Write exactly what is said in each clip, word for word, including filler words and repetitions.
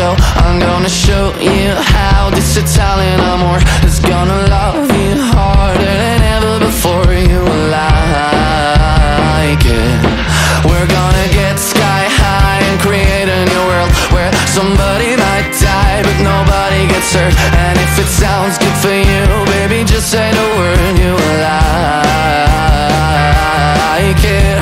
go. I'm gonna show you how this Italian amor is gonna love you harder than ever before. You will like it. We're gonna get sky high and create a new world where somebody might die but nobody gets hurt. And if it sounds good for you, baby, just say the word. You will like it.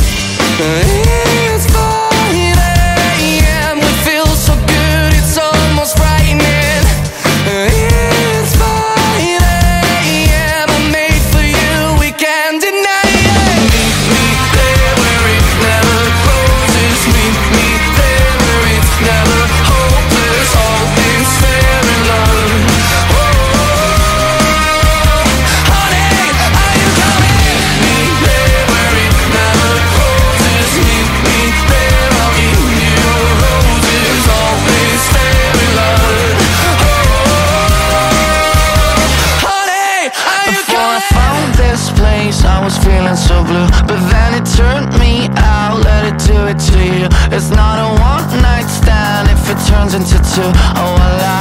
It's five a.m. We feel so good, it's almost frightening. It's five a.m. I'm made for you, we can't deny it. Meet me there where it never closes. Meet me there where it's never hopeless. All things fair in love. Oh, honey, are you coming? Meet me there where it never closes. Meet me there, I'll give you roses. All things fair in love. Oh, honey, are you coming? Before I found this place, I was feeling so blue, but then it turned me out. Let it do it to you. It's not a one night stand if it turns into two. Oh, I like